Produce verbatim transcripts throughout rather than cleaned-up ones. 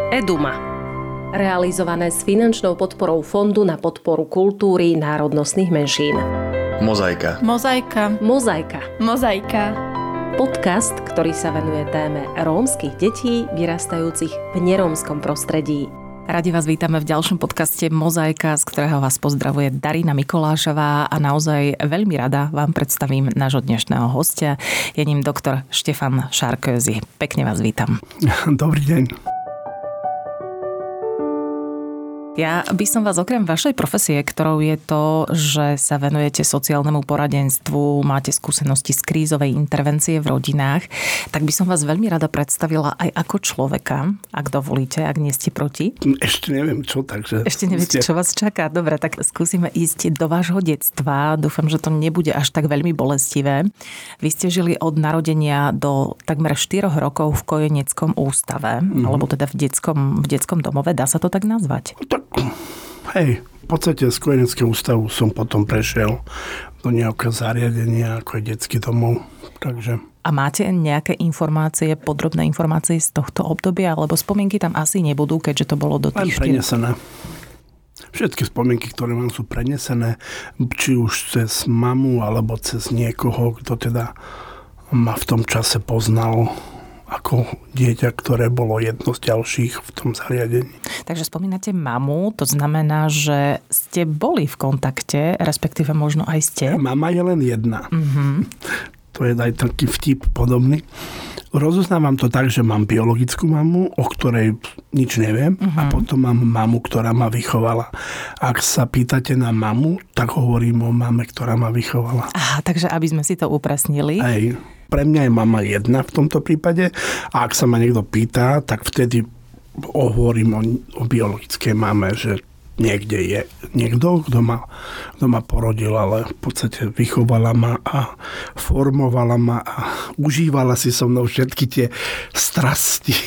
Eduma. Realizované s finančnou podporou Fondu na podporu kultúry národnostných menšín. Mozaika. Mozaika. Mozaika. Mozaika. Podcast, ktorý sa venuje téme rómskych detí vyrastajúcich v nerómskom prostredí. Radi vás vítame v ďalšom podcaste Mozaika, z ktorého vás pozdravuje Darina Mikolášová a naozaj veľmi rada vám predstavím nášho dnešného hostia. Je ním doktor Štefan Šárközy. Pekne vás vítam. Dobrý deň. Ja by som vás okrem vašej profesie, ktorou je to, že sa venujete sociálnemu poradenstvu, máte skúsenosti z krízovej intervencie v rodinách, tak by som vás veľmi rada predstavila aj ako človeka, ak dovolíte, ak nie ste proti. Ešte neviem čo, takže... Ešte neviete, čo vás čaká. Dobre, tak skúsime ísť do vášho detstva. Dúfam, že to nebude až tak veľmi bolestivé. Vy ste žili od narodenia do takmer štyroch rokov v kojeneckom ústave, mm. alebo teda v detskom, v detskom domove. Dá sa to tak nazvať? Tak, hej, v podstate z kojeneckého ústavu som potom prešiel do nejakého zariadenia, ako je detský domov. Takže... A máte nejaké informácie, podrobné informácie z tohto obdobia? Alebo spomienky tam asi nebudú, keďže to bolo do tých štyroch? Prenesené. Všetky spomienky, ktoré mám, sú prenesené, či už cez mamu, alebo cez niekoho, kto teda ma v tom čase poznal ako dieťa, ktoré bolo jedno z ďalších v tom zariadení. Takže spomínate mamu, to znamená, že ste boli v kontakte, respektíve možno aj ste? Mama je len jedna. Mm-hmm. To je aj taký vtip podobný. Rozoznávam to tak, že mám biologickú mamu, o ktorej nič neviem, uh-huh. a potom mám mamu, ktorá ma vychovala. Ak sa pýtate na mamu, tak hovorím o mame, ktorá ma vychovala. Aha, takže aby sme si to upresnili. Hej, pre mňa je mama jedna v tomto prípade a ak sa ma niekto pýta, tak vtedy hovorím o, o biologickej mame, že niekde je niekto, kto ma, kto ma porodil, ale v podstate vychovala ma a formovala ma a užívala si so mnou všetky tie strasti.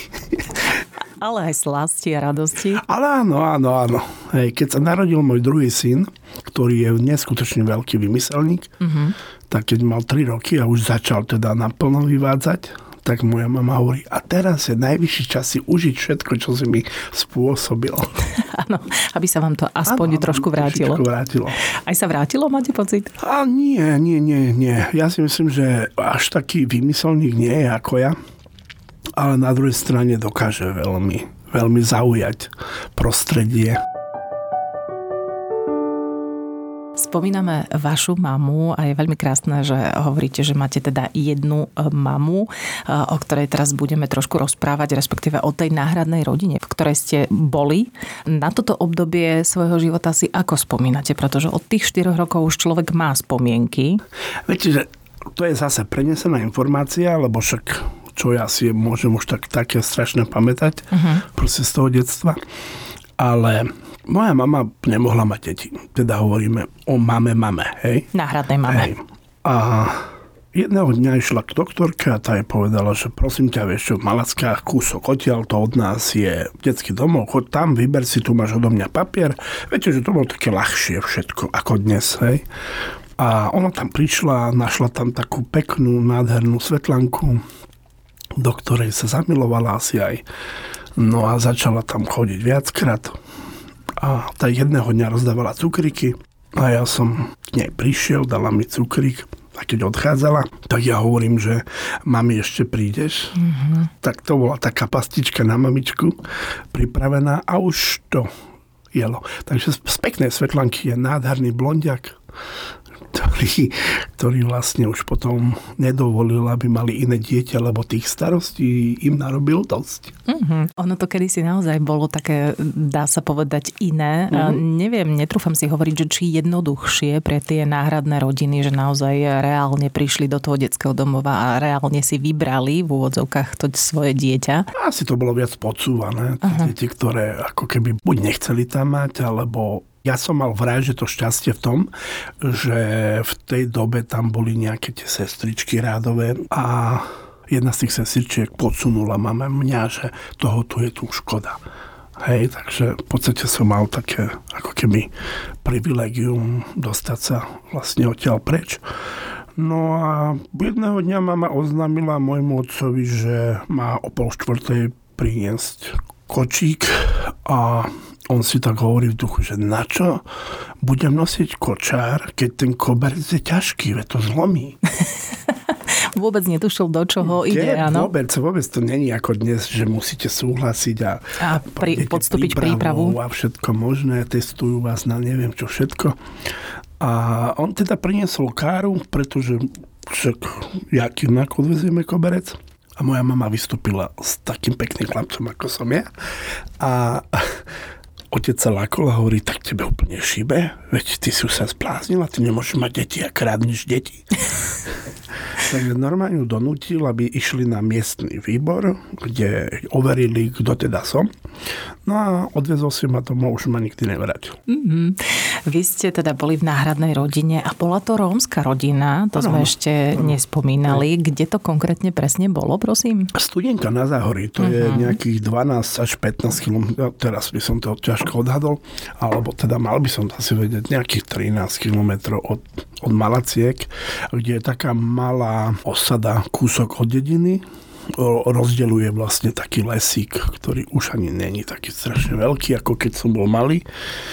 Ale aj slasti a radosti. Ale áno, áno, áno. Hej, keď sa narodil môj druhý syn, ktorý je neskutočne veľký vymyselník, mm-hmm. tak keď mal tri roky a už začal teda naplno vyvádzať, tak moja mama hovorí, a teraz je najvyšší čas si užiť všetko, čo si mi spôsobil. Áno, aby sa vám to aspoň ano, trošku vrátilo. vrátilo. Aj sa vrátilo, máte pocit? A nie, nie, nie, nie. Ja si myslím, že až taký vymyselník nie je ako ja, ale na druhej strane dokáže veľmi, veľmi zaujať prostredie. Spomíname vašu mamu a je veľmi krásne, že hovoríte, že máte teda jednu mamu, o ktorej teraz budeme trošku rozprávať, respektíve o tej náhradnej rodine, v ktorej ste boli. Na toto obdobie svojho života si ako spomínate? Pretože od tých štyroch rokov už človek má spomienky. Viete, že to je zase prenesená informácia, lebo však čo ja si môžem už tak, také strašne pamätať, uh-huh. proste z toho detstva. Ale moja mama nemohla mať deti. Teda hovoríme o mame, mame, hej? Náhradnej mame. Hej. A jedného dňa išla k doktorke a tá jej povedala, že prosím ťa, vieš čo, v Malackách kúsok odtiaľ, to od nás je detský domov, choď tam, vyber si, tu máš odo mňa papier. Viete, že to bolo také ľahšie všetko, ako dnes, hej? A ona tam prišla, našla tam takú peknú, nádhernú svetlanku, do ktorej sa zamilovala asi aj. No a začala tam chodiť viackrát. A tá jedného dňa rozdávala cukríky a ja som k nej prišiel, dala mi cukrík a keď odchádzala, tak ja hovorím, že mami, ešte prídeš? Mm-hmm. Tak to bola taká pastička na mamičku pripravená a už to jelo. Takže z peknej svetlanky je nádherný blondiak, ktorý, ktorý vlastne už potom nedovolil, aby mali iné dieťa, lebo tých starostí im narobil dosť. Mm-hmm. Ono to kedysi naozaj bolo také, dá sa povedať, iné. Mm-hmm. Neviem, netrúfam si hovoriť, že či jednoduchšie pre tie náhradné rodiny, že naozaj reálne prišli do toho detského domova a reálne si vybrali v úvodzovkách to svoje dieťa. Asi to bolo viac podsúvané. Uh-huh. Deti, ktoré ako keby buď nechceli tam mať, alebo ja som mal vraj, že to šťastie v tom, že v tej dobe tam boli nejaké tie sestričky rádové a jedna z tých sestričiek podsunula mame mňa, že toho tu je tu škoda. Hej, takže v podstate som mal také ako keby privilegium dostať sa vlastne odtiaľ preč. No a jedného dňa mama oznámila môjmu otcovi, že má o pol štvrtej priniesť kočík a on si tak hovorí v duchu, že na čo budem nosiť kočár, keď ten koberec je ťažký, veď to zlomí. Vôbec netušil, do čoho ide, Je, áno? Vôbec, vôbec to není ako dnes, že musíte súhlasiť a, a pri, podstúpiť prípravu. A všetko možné, testujú vás na neviem čo všetko. A on teda priniesol káru, pretože však jaký nak odvezieme koberec. A moja mama vystúpila s takým pekným chlapcom, ako som ja. A otec sa lákol a hovorí, tak tebe úplne šibe, veď ty si už sa spláznila, ty nemôžeš mať deti a krádneš deti. Takže normálne ju donútil, aby išli na miestny výbor, kde overili, kto teda som. No a odvezol si ma domov, už ma nikdy nevrátil. Mm-hmm. Vy ste teda boli v náhradnej rodine a bola to rómska rodina, to ano, sme ešte ano. nespomínali. Kde to konkrétne presne bolo, prosím? Studienka na Záhorí, to mm-hmm. je nejakých dvanásť až pätnásť kilometrov, teraz by som to ťažko odhadol, alebo teda mal by som to asi vedieť, nejakých trinásť kilometrov od, od Malaciek, kde je taká malá osada, kúsok od dediny, rozdeľuje vlastne taký lesík, ktorý už ani není taký strašne veľký, ako keď som bol malý.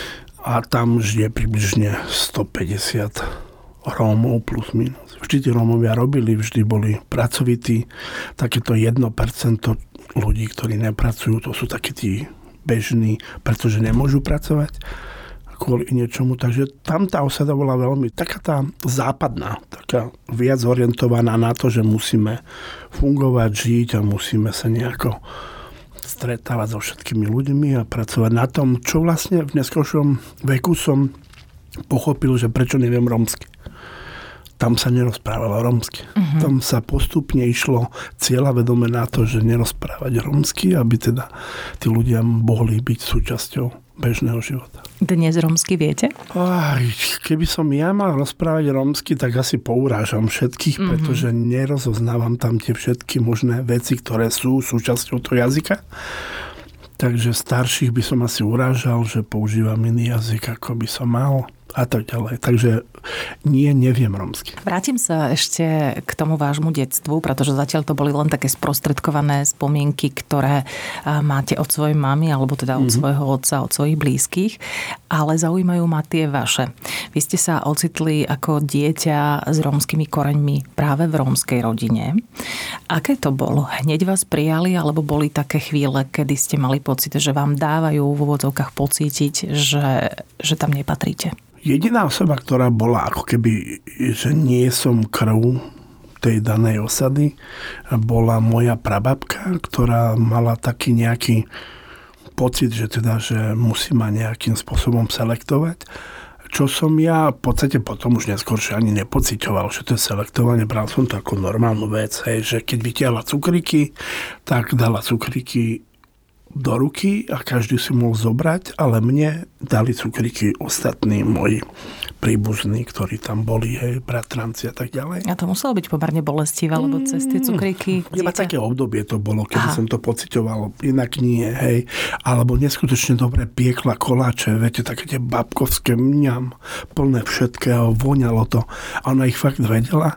A tam žije približne stopäťdesiat Rómov plus minus. Vždy tí Rómovia robili, vždy boli pracovití. Takéto jedno percento ľudí, ktorí nepracujú, to sú takí tí bežní, pretože nemôžu pracovať kvôli niečomu. Takže tam tá osada bola veľmi taká tá západná, taká viac orientovaná na to, že musíme fungovať, žiť a musíme sa nejako stretávať so všetkými ľuďmi a pracovať na tom, čo vlastne v neskôršom veku som pochopil, že prečo neviem rómsky. Tam sa nerozprávalo rómsky. Uh-huh. Tam sa postupne išlo cieľavedome na to, že nerozprávať rómsky, aby teda tí ľudia mohli byť súčasťou bežného života. Dnes rómsky viete? Aj, keby som ja mal rozprávať rómsky, tak asi pourážam všetkých, mm-hmm. pretože nerozoznávam tam tie všetky možné veci, ktoré sú súčasťou toho jazyka. Takže starších by som asi urážal, že používam iný jazyk, ako by som mal a tak ďalej. Takže nie, neviem rómsky. Vrátim sa ešte k tomu vášmu detstvu, pretože zatiaľ to boli len také sprostredkované spomienky, ktoré máte od svojej mamy, alebo teda od mm-hmm. svojho otca, od svojich blízkych, ale zaujímajú ma tie vaše. Vy ste sa ocitli ako dieťa s rómskymi koreňmi práve v rómskej rodine. Aké to bolo? Hneď vás prijali, alebo boli také chvíle, kedy ste mali pocit, že vám dávajú v úvodzovkách pocítiť, že, že tam nepatríte? Jediná osoba, ktorá bola ako keby, že nie som krv tej danej osady, bola moja prababka, ktorá mala taký nejaký pocit, že teda, že musí ma nejakým spôsobom selektovať. Čo som ja v podstate potom už neskôršie ani nepociťoval, že to je selektovanie. Bral som to ako normálnu vec, hej, že keď vytiahla cukríky, tak dala cukríky do ruky a každý si mohol zobrať, ale mne dali cukríky ostatní moji príbuzní, ktorí tam boli, hej, bratranci a tak ďalej. A to muselo byť pomerne bolestivé, lebo cez tie cukríky... Iba také obdobie to bolo, kedy Aha. som to pociťoval, inak nie, hej. Alebo neskutočne dobre piekla koláče, viete, také tie babkovské mňam, plné všetkého, voňalo to. A ona ich fakt vedela.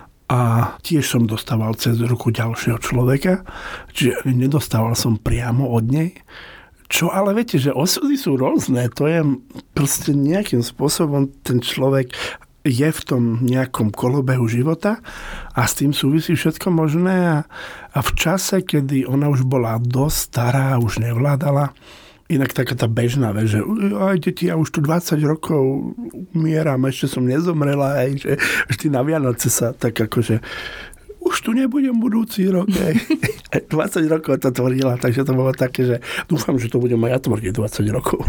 A tiež som dostával cez ruku ďalšieho človeka, čiže nedostával som priamo od nej. Čo ale viete, že osudy sú rôzne, to je proste nejakým spôsobom ten človek je v tom nejakom kolobehu života a s tým súvisí všetko možné a, a v čase, kedy ona už bola dosť stará, už nevládala, inak taká tá bežná vec, že aj deti, ja už tu dvadsať rokov umieram, ešte som nezomrela, aj, že vždy na Vianoce sa tak akože už tu nebudem budúci rok. dvadsať rokov to tvrdila, takže to bolo také, že dúfam, že to budem aj ja tvrdiť dvadsať rokov.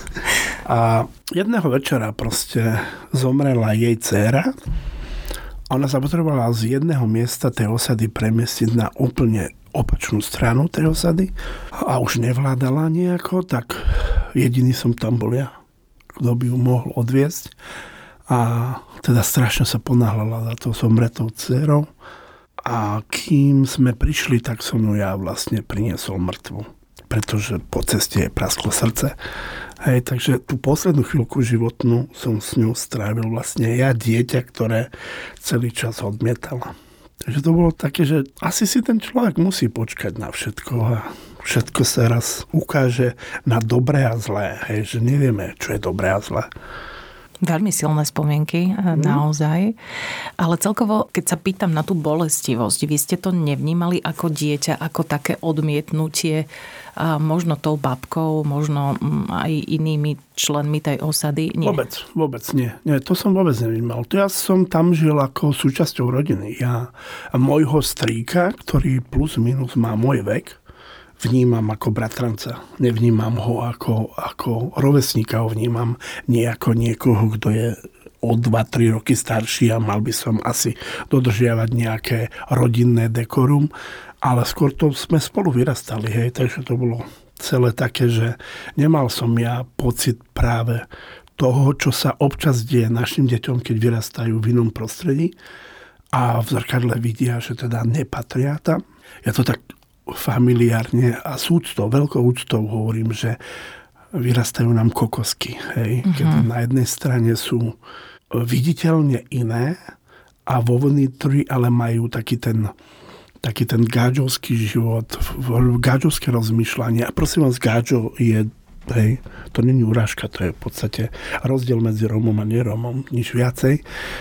A jedného večera proste zomrela jej dcéra. Ona sa potrebovala z jedného miesta tej osady premiestiť na úplne opačnú stranu tej osady a už nevládala nejako, tak jediný som tam bol ja, kto by ju mohol odviesť. A teda strašne sa ponáhľala za tou zomretou dcerou. A kým sme prišli, tak som ju ja vlastne priniesol mŕtvu, pretože po ceste jej prasklo srdce. Hej, takže tú poslednú chvíľku životnú som s ňou strávil vlastne ja, dieťa, ktoré celý čas odmietala. Takže to bolo také, že asi si ten človek musí počkať na všetko a všetko sa raz ukáže na dobré a zlé. Hej, že nevieme, čo je dobré a zlé. Veľmi silné spomienky, mm. naozaj. Ale celkovo, keď sa pýtam na tú bolestivosť, vy ste to nevnímali ako dieťa, ako také odmietnutie a možno tou babkou, možno aj inými členmi tej osady? Nie. Vôbec, vôbec nie. nie. To som vôbec nevnímal. To ja som tam žil ako súčasťou rodiny. Ja a môjho strýka, ktorý plus minus má môj vek, vnímam ako bratranca. Nevnímam ho ako, ako rovesníka, ho vnímam nie ako niekoho, kto je o dva tri roky starší a mal by som asi dodržiavať nejaké rodinné dekorum, ale skôr to sme spolu vyrastali, hej, takže to bolo celé také, že nemal som ja pocit práve toho, čo sa občas deje našim deťom, keď vyrastajú v inom prostredí a v zrkadle vidia, že teda nepatria tam. Ja to tak familiárne a s úctou, veľkou úctou hovorím, že vyrastajú nám kokosky. Hej? Mm-hmm. Keď na jednej strane sú viditeľne iné a vo vnútri ale majú taký ten, taký ten gáčovský život, gáčovské rozmýšľanie. A prosím vás, gáčo je, hej, to nie je urážka, to je v podstate rozdiel medzi Rómom a nerómom, nič viacej.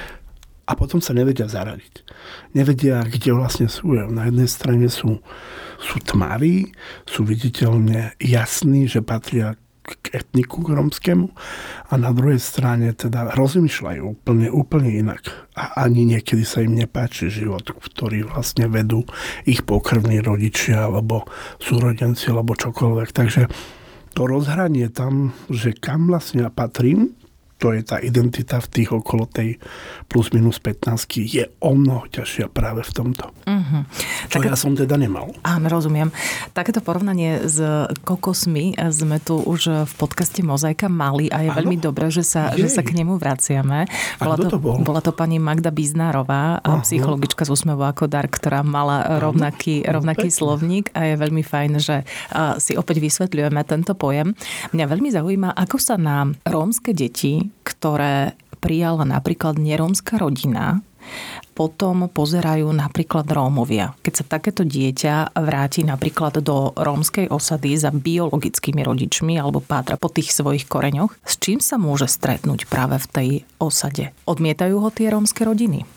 A potom sa nevedia zaradiť. Nevedia, kde vlastne sú. Na jednej strane sú, sú tmaví, sú viditeľne jasní, že patria k etniku rómskému a na druhej strane teda rozmýšľajú úplne, úplne inak. A ani niekedy sa im nepáči život, ktorý vlastne vedú ich pokrvní rodičia alebo súrodenci alebo čokoľvek. Takže to rozhranie tam, že kam vlastne ja patrím, to je tá identita v tých okolo tej plus minus pätnástky, je o mnoho ťažšia práve v tomto. Uh-huh. Čo tak, ja som teda nemal. Áno, rozumiem. Takéto porovnanie s kokosmi sme tu už v podcaste Mozaika mali a je ano? veľmi dobré, že sa, že sa k nemu vraciame. Bola to, to bol? bola to pani Magda Biznárová, uh-huh. psychologička z Úsmevu ako dar, ktorá mala rovnaký, rovnaký slovník a je veľmi fajn, že si opäť vysvetľujeme tento pojem. Mňa veľmi zaujíma, ako sa na rómske deti, ktoré prijala napríklad nerómska rodina, potom pozerajú napríklad Rómovia. Keď sa takéto dieťa vráti napríklad do rómskej osady za biologickými rodičmi alebo pátra po tých svojich koreňoch, s čím sa môže stretnúť práve v tej osade? Odmietajú ho tie rómske rodiny?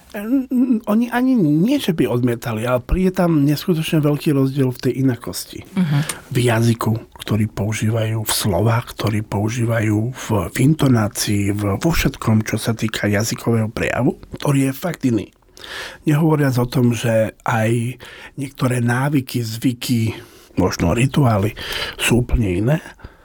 Oni ani nie, že by odmietali, ale príde tam neskutočne veľký rozdiel v tej inakosti. Uh-huh. V jazyku, ktorý používajú, v slovách, ktorý používajú, v, v intonácii, v, vo všetkom, čo sa týka jazykového prejavu, ktorý je fakt iný. Nehovoriac o tom, že aj niektoré návyky, zvyky, možno rituály sú úplne iné.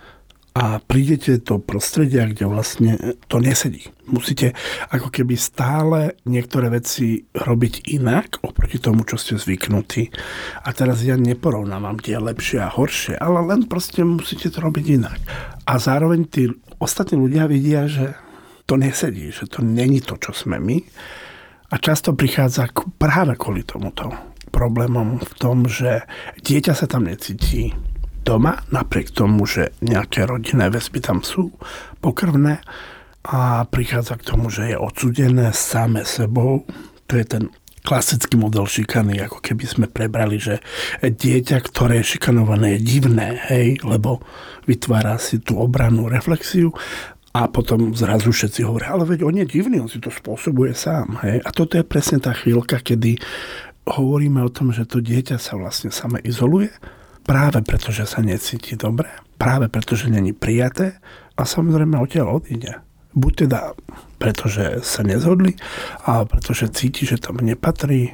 A prídete do prostredia, kde vlastne to nesedí. Musíte ako keby stále niektoré veci robiť inak oproti tomu, čo ste zvyknutí. A teraz ja neporovnávam tie lepšie a horšie, ale len proste musíte to robiť inak. A zároveň tí ostatní ľudia vidia, že to nesedí, že to není to, čo sme my. A často prichádza práve kvôli tomuto problémom v tom, že dieťa sa tam necíti doma, napriek tomu, že nejaké rodinné väzby tam sú, pokrvné, a prichádza k tomu, že je odsúdené same sebou. To je ten klasický model šikany, ako keby sme prebrali, že dieťa, ktoré je šikanované, je divné, hej, lebo vytvára si tú obrannú reflexiu a potom zrazu všetci hovoria, ale veď on je divný, on si to spôsobuje sám, hej. A toto je presne tá chvíľka, kedy hovoríme o tom, že to dieťa sa vlastne same izoluje, práve preto, že sa necíti dobre, práve preto, že není prijaté a samozrejme odtiaľ odíde. Buď teda preto, že sa nezhodli, ale preto, že cíti, že tam nepatrí.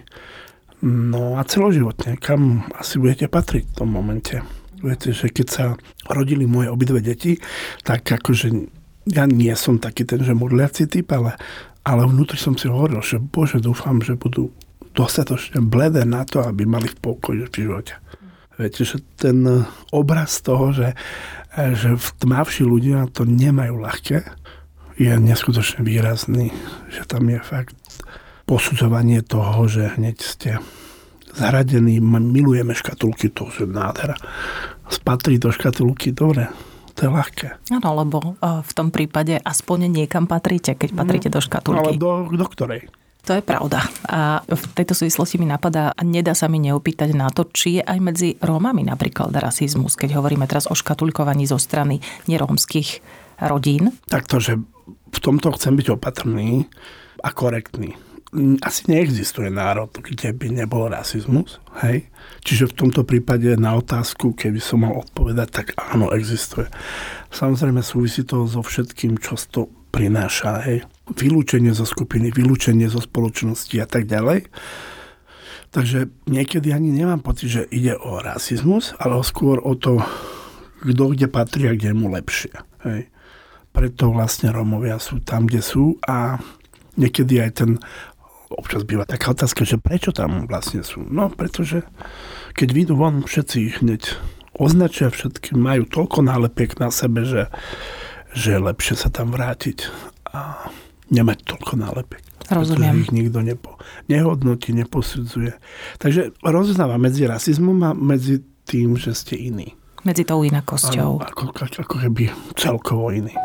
No a celoživotne, kam asi budete patriť v tom momente. Viete, že keď sa rodili moje obidve deti, tak akože ja nie som taký ten, že modliaci typ, ale, ale vnútri som si hovoril, že bože, dúfam, že budú dostatočne bledé na to, aby mali v pokoji v živote. Viete, že ten obraz toho, že, že tmavší ľudia to nemajú ľahké, je neskutočne výrazný. Že tam je fakt posudzovanie toho, že hneď ste zaradení, milujeme škatulky, to je nádhera. Spatrí do škatulky, dobre, to je ľahké. Áno, lebo v tom prípade aspoň niekam patríte, keď patríte do škatulky. Ale do, do ktorej? To je pravda. A v tejto súvislosti mi napadá, a nedá sa mi neopýtať na to, či je aj medzi Rómami napríklad rasizmus, keď hovoríme teraz o škatulkovaní zo strany nerómskych rodín. Takto, že v tomto chcem byť opatrný a korektný. Asi neexistuje národ, kde by nebol rasizmus, hej? Čiže v tomto prípade na otázku, keby som mal odpovedať, tak áno, existuje. Samozrejme súvisí to so všetkým, čo to prináša, hej? Vylúčenie zo skupiny, vylúčenie zo spoločnosti a tak ďalej. Takže niekedy ani nemám pocit, že ide o rasizmus, ale skôr o to, kto kde patrí a kde je mu lepšie. Hej. Preto vlastne Rómovia sú tam, kde sú a niekedy aj ten, občas býva taká otázka, že prečo tam vlastne sú. No, pretože keď vyjdú von, všetci ich hneď označia, všetky majú toľko nálepiek na sebe, že, že je lepšie sa tam vrátiť a nemať toľko nálepiek. Rozumiem. Pretože ich nikto nepo, nehodnotí, neposudzuje. Takže rozoznáva medzi rasizmom a medzi tým, že ste iní. Medzi tou inakosťou. Áno, ako, ako keby celkovo iný.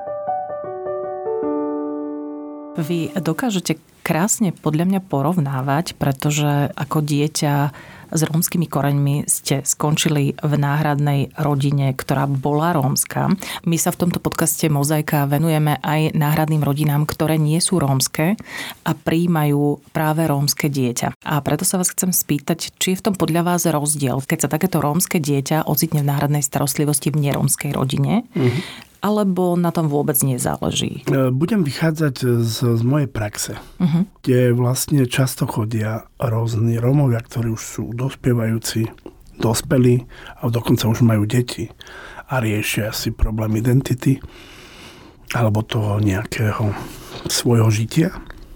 Vy dokážete krásne podľa mňa porovnávať, pretože ako dieťa s rómskymi koreňmi ste skončili v náhradnej rodine, ktorá bola rómska. My sa v tomto podcaste Mozaika venujeme aj náhradným rodinám, ktoré nie sú rómske a prijímajú práve rómske dieťa. A preto sa vás chcem spýtať, či je v tom podľa vás rozdiel, keď sa takéto rómske dieťa ocitne v náhradnej starostlivosti v nerómskej rodine, mm-hmm. alebo na tom vôbec nezáleží? Budem vychádzať z, z mojej praxe, uh-huh. kde vlastne často chodia rôzni Rómovia, ktorí už sú dospievajúci, dospelí a dokonca už majú deti a riešia si problém identity alebo toho nejakého svojho žitia.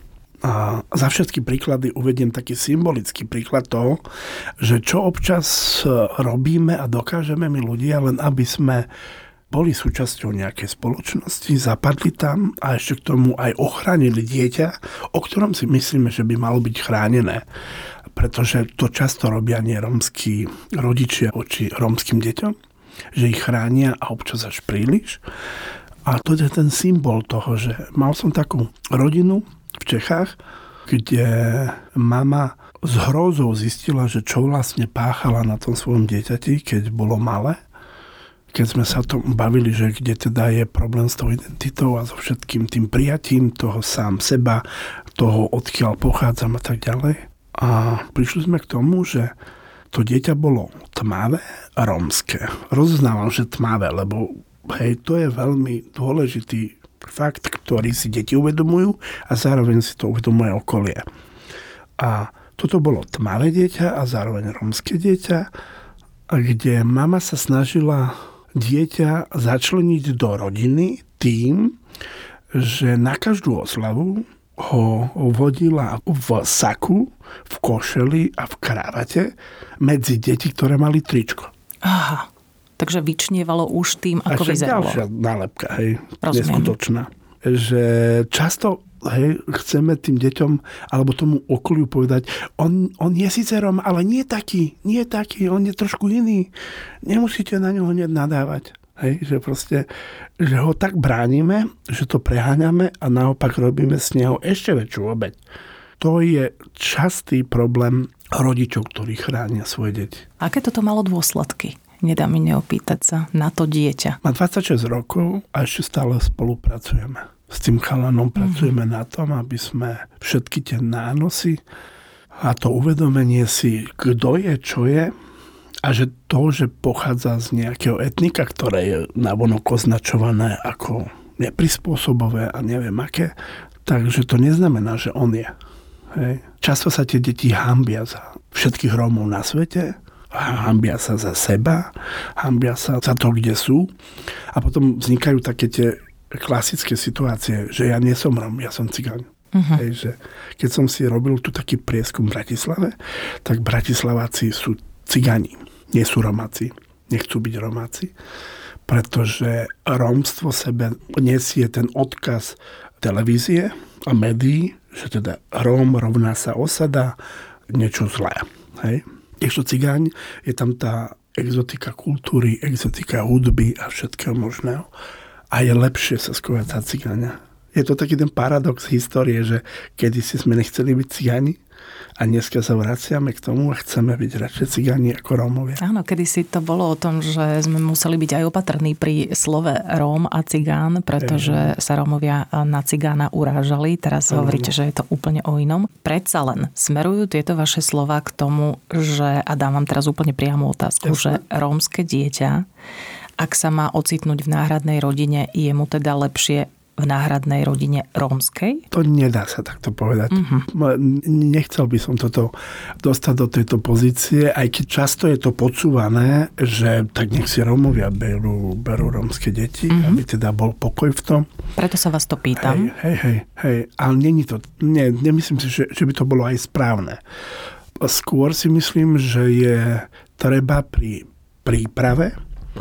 A za všetky príklady uvediem taký symbolický príklad toho, že čo občas robíme a dokážeme my ľudia, len aby sme boli súčasťou nejakej spoločnosti, zapadli tam a ešte k tomu aj ochránili dieťa, o ktorom si myslíme, že by malo byť chránené. Pretože to často robia nerómski rodičia voči rómskym deťom, že ich chránia a občas až príliš. A to je ten symbol toho, že mal som takú rodinu v Čechách, kde mama s hrôzou zistila, že čo vlastne páchala na tom svojom dieťati, keď bolo malé. Keď sme sa o tom bavili, že kde teda je problém s tou identitou a so všetkým tým prijatím toho sám seba, toho odkiaľ pochádzam a tak ďalej. A prišli sme k tomu, že to dieťa bolo tmavé a rómske. Rozoznávam, že tmavé, lebo hej, to je veľmi dôležitý fakt, ktorý si deti uvedomujú a zároveň si to uvedomuje okolie. A toto bolo tmavé dieťa a zároveň rómske dieťa, kde mama sa snažila dieťa začleniť do rodiny tým, že na každú oslavu ho vodila v saku, v košeli a v kravate medzi deti, ktoré mali tričko. Aha, takže vyčnievalo už tým, ako vyzeralo. A vyzeralo. Ďalšia nálepka, hej, Rozumiem. neskutočná. Že často hej, chceme tým deťom alebo tomu okoliu povedať, on, on je síce Róm, ale nie taký, nie taký, on je trošku iný. Nemusíte na ňoho hneď nadávať. Hej, že proste, že ho tak bránime, že to preháňame a naopak robíme z neho ešte väčšiu obeť. To je častý problém rodičov, ktorí chránia svoje deti. Aké toto malo dôsledky? Nedá mi neopýtať sa na to dieťa. Má dvadsaťšesť rokov a ešte stále spolupracujeme. S tým chalanom pracujeme mm-hmm. na tom, aby sme všetky tie nánosy a to uvedomenie si, kto je, čo je a že to, že pochádza z nejakého etnika, ktoré je navonok označované ako neprispôsobové a neviem aké, takže to neznamená, že on je. Hej. Často sa tie deti hanbia za všetkých Rómov na svete, hanbia sa za seba, hanbia sa za to, kde sú a potom vznikajú také tie klasické situácie, že ja nie som Róm, ja som Cigáň. Uh-huh. Hej, že keď som si robil tu taký prieskum v Bratislave, tak Bratislaváci sú Cigáni, nie sú Romáci, nechcú byť Romáci, pretože rómstvo sebe nesie ten odkaz televízie a médií, že teda Róm rovná sa osada, niečo zlé. Hej. Ešte Cigáň, je tam tá exotika kultúry, exotika hudby a všetkého možného. A je lepšie sa skovať za Cigáňa. Je to taký ten paradox histórie, že kedysi sme nechceli byť cigáni a dneska sa vraciame k tomu a chceme byť radšej cigáni ako Rómovia. Áno, kedysi to bolo o tom, že sme museli byť aj opatrní pri slove Róm a cigán, pretože sa Rómovia na cigána urážali. Teraz Aj, hovoríte, že je to úplne o inom. Predsa len smerujú tieto vaše slova k tomu, že, a dám vám teraz úplne priamu otázku, Jasne. že rómske dieťa, ak sa má ocitnúť v náhradnej rodine, je mu teda lepšie v náhradnej rodine rómskej? To nedá sa takto povedať. Uh-huh. Nechcel by som toto dostať do tejto pozície, aj keď často je to podsúvané, že tak nech si Rómovia berú, berú rómske deti, uh-huh. aby teda bol pokoj v tom. Preto sa vás to pýtam. Hej, hej, hej, hej. Ale není to, nie, nemyslím si, že, že by to bolo aj správne. Skôr si myslím, že je treba pri príprave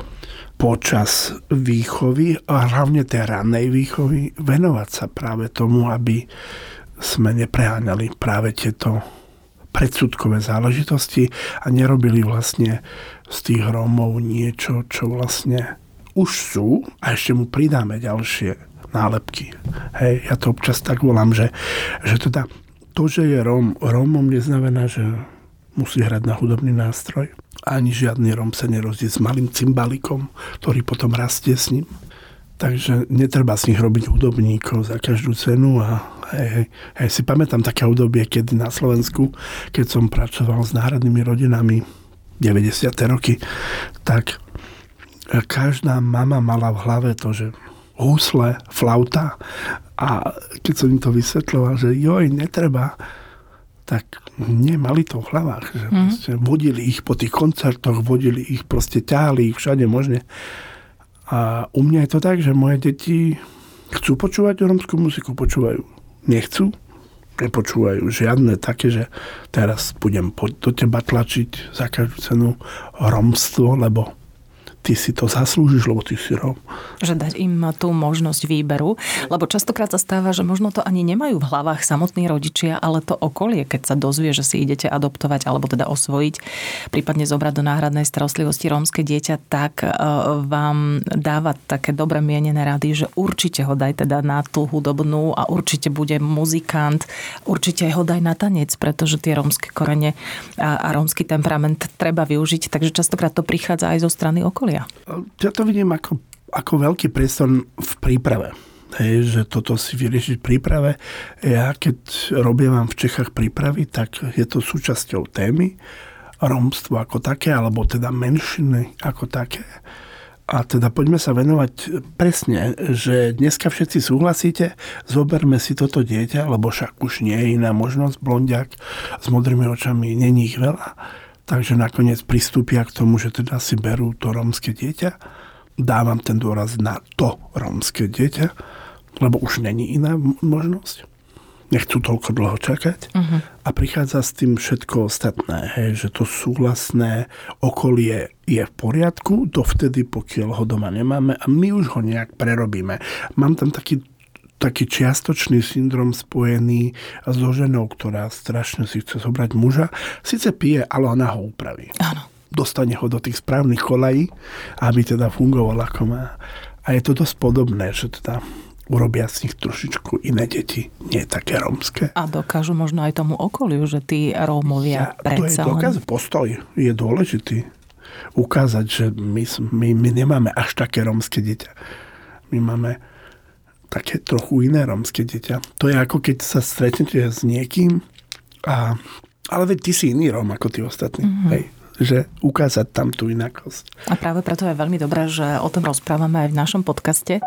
počas výchovy a hlavne tej rannej výchovy venovať sa práve tomu, aby sme nepreháňali práve tieto predsudkové záležitosti a nerobili vlastne z tých Rómov niečo, čo vlastne už sú a ešte mu pridáme ďalšie nálepky. Hej, ja to občas tak volám, že, že teda to, že je Róm, Rómom neznamená, že musí hrať na hudobný nástroj. Ani žiadny Róm sa nerozdiel s malým cymbalikom, ktorý potom rastie s ním. Takže netreba z nich robiť hudobníkov za každú cenu. A hej, hej, hej, si pamätám také obdobie, kedy na Slovensku, keď som pracoval s náhradnými rodinami deväťdesiate roky, tak každá mama mala v hlave to, že husle, flauta. A keď som im to vysvetľoval, že joj, netreba, tak nemali to v hlavách. Že mm. vodili ich po tých koncertoch, vodili ich, proste ťahali ich všade možne. A u mňa je to tak, že moje deti chcú počúvať rómskú muziku, počúvajú. Nechcú, nepočúvajú žiadne také, že teraz budem do teba tlačiť za každú cenu rómstvo, lebo ty si to zaslúžiš, lebo ty si Róm. Že dať im tú možnosť výberu, lebo častokrát sa stáva, že možno to ani nemajú v hlavách samotní rodičia, ale to okolie, keď sa dozvie, že si idete adoptovať alebo teda osvojiť, prípadne zobrať do náhradnej starostlivosti rómske dieťa, tak vám dáva také dobre mienené rady, že určite ho daj teda na tú hudobnú a určite bude muzikant, určite ho daj na tanec, pretože tie rómske korene a, a rómsky temperament treba využiť, takže častokrát to prichádza aj zo strany okolia. Ja to vidím ako, ako veľký priestor v príprave. Hej, že toto si vyriešiť v príprave. Ja keď robím v Čechách prípravy, tak je to súčasťou témy rómstvo ako také, alebo teda menšiny ako také. A teda poďme sa venovať presne, že dneska všetci súhlasíte, zoberme si toto dieťa, lebo však už nie je iná možnosť, blondiak s modrými očami, není ich veľa. Takže nakoniec pristúpia k tomu, že teda si berú to rómske dieťa. Dávam ten dôraz na to rómske dieťa, lebo už není iná možnosť. Nechcú toľko dlho čakať. Uh-huh. A prichádza s tým všetko ostatné. Hej, že to súhlasné okolie je v poriadku, dovtedy, pokiaľ ho doma nemáme a my už ho nejak prerobíme. Mám tam taký taký čiastočný syndrom spojený so ženou, ktorá strašne si chce zobrať muža. Sice pije, ale ona ho upraví. Áno. Dostane ho do tých správnych kolají, aby teda fungoval ako má. A je to dosť podobné, že teda urobia z nich trošičku iné deti, nie také rómske. A dokážu možno aj tomu okoliu, že tí Rómovia ja, predsa len... To je dokaz, postoj je dôležitý. Ukázať, že my, my, my nemáme až také rómske dieťa. My máme také trochu iné rómske dieťa. To je ako keď sa stretnete s niekým a ale veď ty si iný Róm ako tí ostatní. Mm-hmm. Hej. Že ukázať tam tú inakosť. A práve preto je veľmi dobré, že o tom rozprávame aj v našom podcaste.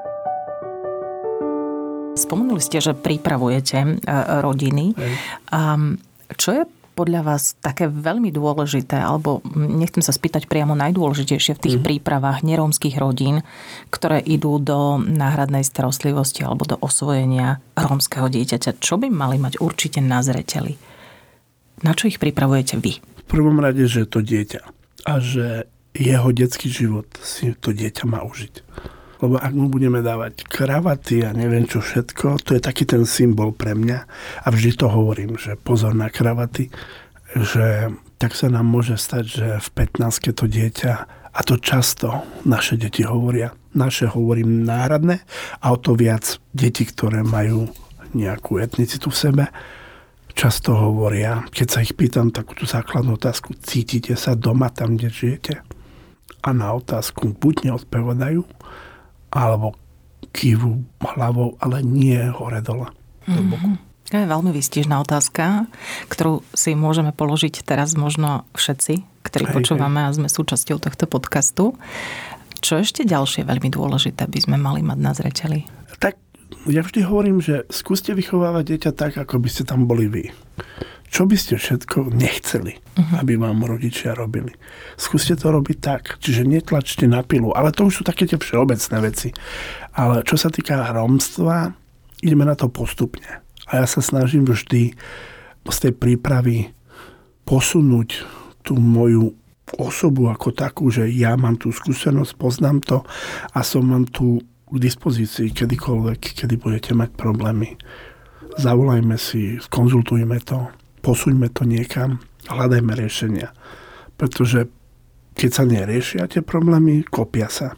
Spomenuli ste, že pripravujete rodiny. Hej. Čo je podľa vás také veľmi dôležité, alebo nechcem sa spýtať priamo najdôležitejšie v tých mm. prípravách nerómskych rodín, ktoré idú do náhradnej starostlivosti alebo do osvojenia rómskeho dieťaťa? Čo by mali mať určite na zreteli? Na čo ich pripravujete vy? V prvom rade, že je to dieťa a že jeho detský život si to dieťa má užiť. Lebo ak mu budeme dávať kravaty a neviem čo všetko, to je taký ten symbol pre mňa. A vždy to hovorím, že pozor na kravaty, že tak sa nám môže stať, že v pätnástke to dieťa, a to často naše deti hovoria, naše, hovorím, náhradné, a o to viac deti, ktoré majú nejakú etnicitu v sebe, často hovoria, keď sa ich pýtam takúto základnú otázku, cítite sa doma tam, kde žijete? A na otázku buď neodpovedajú, alebo kývu hlavou, ale nie hore dole. Mm-hmm. To je veľmi výstižná otázka, ktorú si môžeme položiť teraz možno všetci, ktorí hej, počúvame hej. a sme súčasťou tohto podcastu. Čo ešte ďalšie veľmi dôležité by sme mali mať na zreteli? Tak ja vždy hovorím, že skúste vychovávať dieťa tak, ako by ste tam boli vy. Čo by ste všetko nechceli, uh-huh. aby vám rodičia robili. Skúste to robiť tak, čiže netlačte na pilu, ale to už sú také tie všeobecné veci. Ale čo sa týka rómstva, ideme na to postupne. A ja sa snažím vždy z tej prípravy posunúť tú moju osobu ako takú, že ja mám tú skúsenosť, poznám to a som vám tu k dispozícii kedykoľvek, kedy budete mať problémy. Zavolajme si, skonzultujme to, posuňme to niekam, hľadajme riešenia. Pretože keď sa neriešia tie problémy, kopia sa.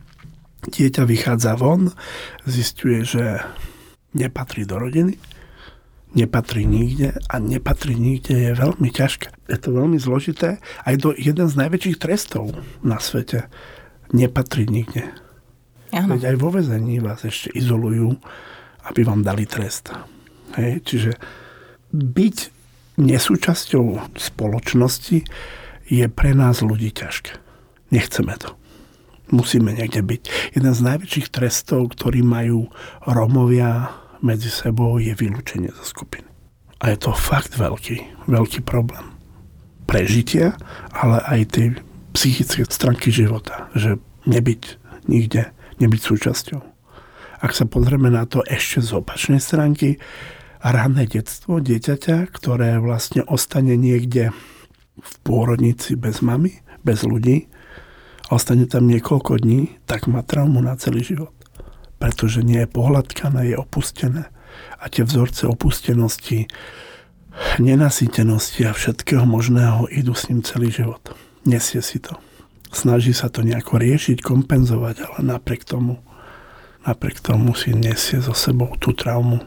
Dieťa vychádza von, zisťuje, že nepatrí do rodiny, nepatrí nikde a nepatrí nikde je veľmi ťažké. Je to veľmi zložité. Aj to jeden z najväčších trestov na svete. Nepatrí nikde. Ano. Veď aj vo väzení vás ešte izolujú, aby vám dali trest. Hej? Čiže byť nesúčasťou spoločnosti je pre nás ľudí ťažké. Nechceme to. Musíme niekde byť. Jeden z najväčších trestov, ktorý majú Rómovia medzi sebou, je vylúčenie zo skupiny. A je to fakt veľký, veľký problém. Prežitia, ale aj tej psychické stránky života. Že nebyť nikde, nebyť súčasťou. Ak sa pozrieme na to ešte z opačnej stránky, ranné detstvo dieťaťa, ktoré vlastne ostane niekde v pôrodnici bez mamy, bez ľudí, a ostane tam niekoľko dní, tak má traumu na celý život. Pretože nie je pohľadkané, je opustené. A tie vzorce opustenosti, nenasýtenosti a všetkého možného idú s ním celý život. Nesie si to. Snaží sa to nejako riešiť, kompenzovať, ale napriek tomu, napriek tomu si nesie so sebou tú traumu,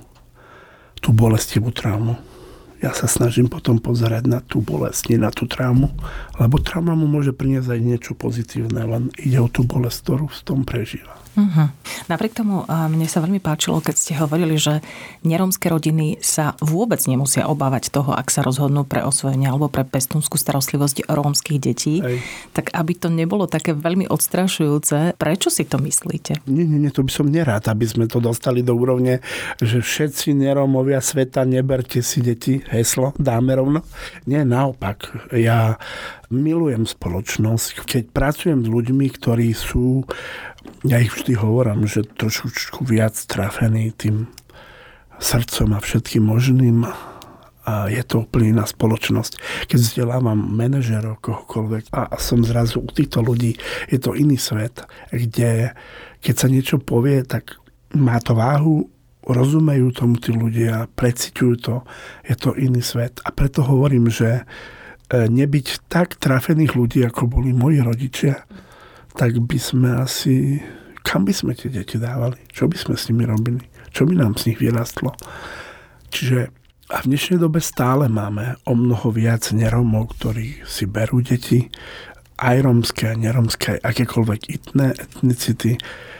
tú bolestivú traumu. Ja sa snažím potom pozerať na tú bolesť, nie na tú traumu, lebo trauma mu môže priniesť aj niečo pozitívne, len ide o tú bolesť, ktorú v tom prežíva. Uh-huh. Napriek tomu mne sa veľmi páčilo, keď ste hovorili, že nerómske rodiny sa vôbec nemusia obávať toho, ak sa rozhodnú pre osvojenie alebo pre pestúnskú starostlivosť rómskych detí. Hej. Tak aby to nebolo také veľmi odstrašujúce, prečo si to myslíte? Nie, nie, nie, to by som nerád, aby sme to dostali do úrovne, že všetci nerómovia sveta, neberte si deti, heslo, dáme rovno. Nie, naopak. Ja milujem spoločnosť, keď pracujem s ľuďmi, ktorí sú, ja ich vždy hovorím, že trošku viac trafení tým srdcom a všetkým možným, a je to úplne iná spoločnosť. Keď vzdelávam manažerov kohokoľvek a som zrazu u týchto ľudí, je to iný svet, kde keď sa niečo povie, tak má to váhu, rozumejú tomu tí ľudia, preciťujú to, je to iný svet. A preto hovorím, že nebyť tak trafených ľudí, ako boli moji rodičia, tak by sme asi... Kam by sme tie deti dávali? Čo by sme s nimi robili? Čo by nám z nich vyrastlo? Čiže a v dnešnej dobe stále máme o mnoho viac nerómov, ktorí si berú deti, aj rómske, aj nerómske, aj akékoľvek iné etnicity.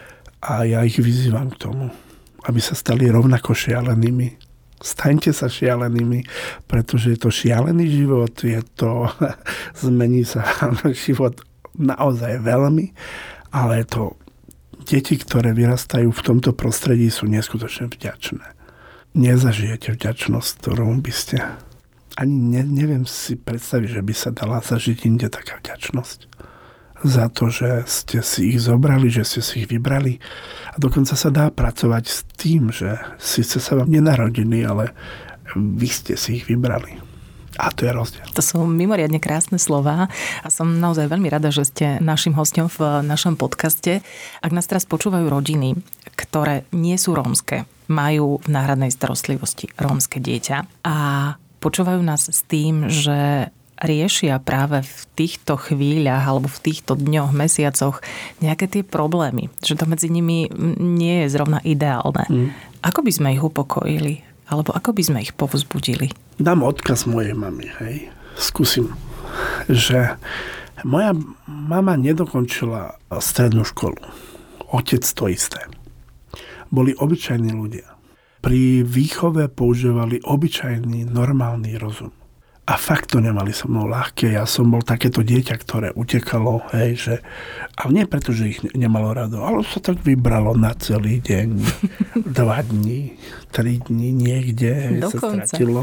A ja ich vyzývam k tomu, aby sa stali rovnako šialenými. Staňte sa šialenými, pretože je to šialený život, je to, zmení sa život naozaj veľmi, ale je to deti, ktoré vyrastajú v tomto prostredí, sú neskutočne vďačné. Nezažijete vďačnosť, ktorú by ste... Ani ne, neviem si predstaviť, že by sa dala zažiť inde taká vďačnosť. Za to, že ste si ich zobrali, že ste si ich vybrali. A dokonca sa dá pracovať s tým, že síce sa vám nenarodili, ale vy ste si ich vybrali. A to je rozdiel. To sú mimoriadne krásne slová a som naozaj veľmi rada, že ste našim hosťom v našom podcaste. Ak nás teraz počúvajú rodiny, ktoré nie sú rómske, majú v náhradnej starostlivosti rómske dieťa a počúvajú nás s tým, že riešia práve v týchto chvíľach alebo v týchto dňoch, mesiacoch nejaké tie problémy, že to medzi nimi nie je zrovna ideálne. Mm. Ako by sme ich upokojili? Alebo ako by sme ich povzbudili? Dám odkaz mojej mamy, hej. Skúsim, že moja mama nedokončila strednú školu. Otec to isté. Boli obyčajní ľudia. Pri výchove používali obyčajný, normálny rozum. A fakt to nemali so mnou ľahké. Ja som bol takéto dieťa, ktoré utekalo, hej, že... A nie preto, že ich nemalo rado, ale sa tak vybralo na celý deň, dva dní, tri dní niekde, hej, sa stratilo.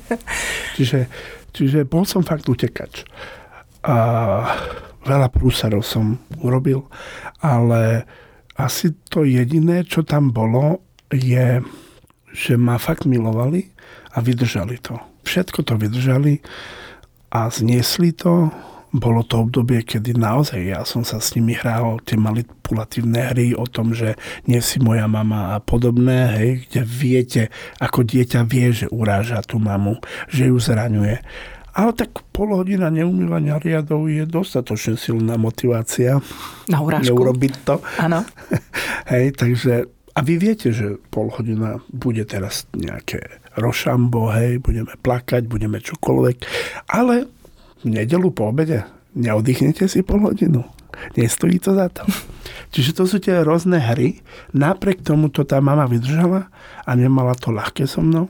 Čiže, čiže bol som fakt utekač. A veľa prúserov som urobil, ale asi to jediné, čo tam bolo, je, že ma fakt milovali a vydržali to. Všetko to vydržali a zniesli to. Bolo to obdobie, kedy naozaj ja som sa s nimi hral tie manipulatívne hry o tom, že nie si moja mama a podobné, hej, kde viete, ako dieťa vie, že uráža tú mamu, že ju zraňuje. Ale tak pol hodina neumývania riadov je dostatočne silná motivácia. Na urážku. Neurobiť to. Áno. Hej, takže a vy viete, že pol hodina bude teraz nejaké rošambo, hej, budeme plakať, budeme čokoľvek, ale v nedeľu po obede neoddychnete si pol hodinu. Nestojí to za to. Čiže to sú tie rôzne hry. Napriek tomu to tá mama vydržala a nemala to ľahké so mnou.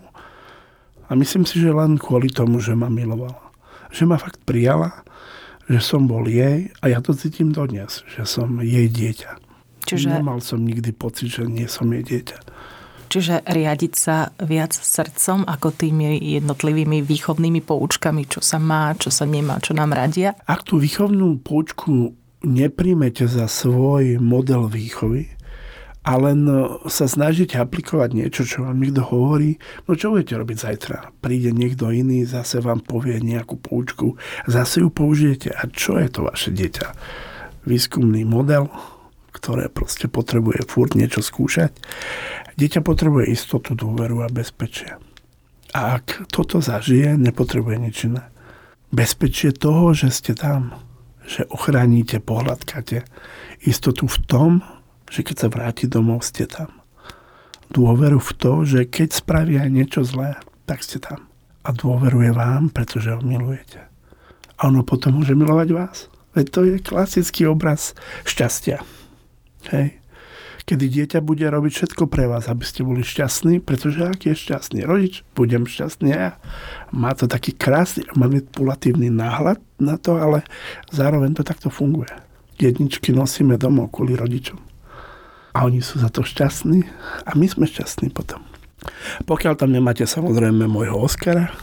A myslím si, že len kvôli tomu, že ma milovala. Že ma fakt prijala, že som bol jej a ja to cítim dodnes, že som jej dieťa. Čiže... Nemal som nikdy pocit, že nie som jej dieťa. Čiže riadiť sa viac srdcom ako tými jednotlivými výchovnými poučkami, čo sa má, čo sa nemá, čo nám radia? Ak tú výchovnú poučku nepríjmete za svoj model výchovy a len sa snažíte aplikovať niečo, čo vám niekto hovorí, no čo budete robiť zajtra? Príde niekto iný, zase vám povie nejakú poučku, zase ju použijete. A čo je to vaše dieťa? Výskumný model, ktoré proste potrebuje furt niečo skúšať. Dieťa potrebuje istotu, dôveru a bezpečie. A ak toto zažije, nepotrebuje nič iné. Bezpečie toho, že ste tam, že ochránite, pohľadkáte. Istotu v tom, že keď sa vráti domov, ste tam. Dôveru v to, že keď spraví aj niečo zlé, tak ste tam. A dôveruje vám, pretože ho milujete. A ono potom môže milovať vás. Veď to je klasický obraz šťastia. Hej. Kedy dieťa bude robiť všetko pre vás, aby ste boli šťastní, pretože ak je šťastný rodič, budem šťastný ja. Má to taký krásny manipulatívny náhľad na to, ale zároveň to takto funguje. Jedničky nosíme domov kvôli rodičom. A oni sú za to šťastní a my sme šťastní potom. Pokiaľ tam nemáte samozrejme môjho Oskara,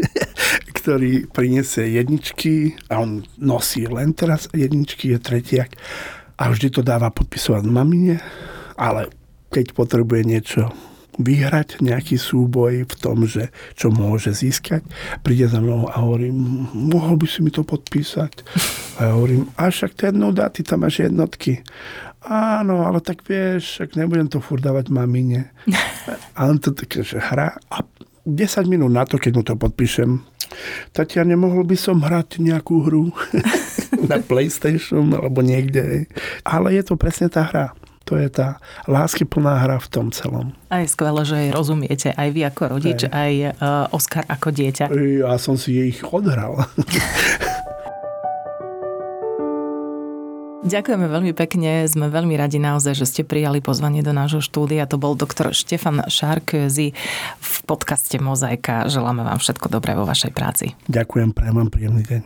ktorý prinesie jedničky a on nosí len teraz jedničky, je tretiak, a vždy to dáva podpisovať mamine, ale keď potrebuje niečo vyhrať, nejaký súboj v tom, že čo môže získať, príde za mnou a hovorí, mohol by si mi to podpísať? A ja hovorím, a však to jednou dá, ty tam máš jednotky. Áno, ale tak vieš, však nebudem to furt dávať mamine. A on to také, že hrá a desať minút na to, keď mu to podpíšem, Tatiana, nemohol by som hrať nejakú hru na PlayStation alebo niekde. Ale je to presne tá hra. To je tá láskyplná hra v tom celom. A je skvelé, že jej rozumiete. Aj vy ako rodič, aj, aj uh, Oskar ako dieťa. Ja som si ich odhral. Ďakujeme veľmi pekne, sme veľmi radi naozaj, že ste prijali pozvanie do nášho štúdia. To bol doktor Štefan Šárközy v podcaste Mozaika. Želáme vám všetko dobré vo vašej práci. Ďakujem, prajem vám príjemný deň.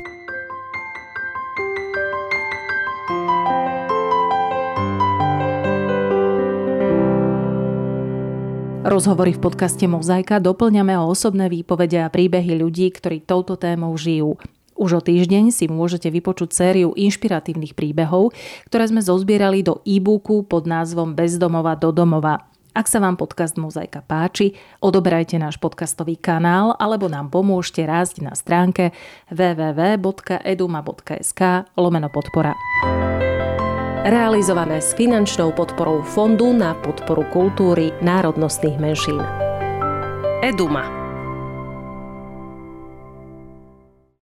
Rozhovory v podcaste Mozaika doplňame o osobné výpovede a príbehy ľudí, ktorí touto témou žijú. Už o týždeň si môžete vypočuť sériu inšpiratívnych príbehov, ktoré sme zozbierali do e-booku pod názvom Bez domova do domova. Ak sa vám podcast Mozaika páči, odoberajte náš podcastový kanál alebo nám pomôžte rásť na stránke www bodka eduma bodka es ká lomeno podpora. Realizované s finančnou podporou Fondu na podporu kultúry národnostných menšín. Eduma.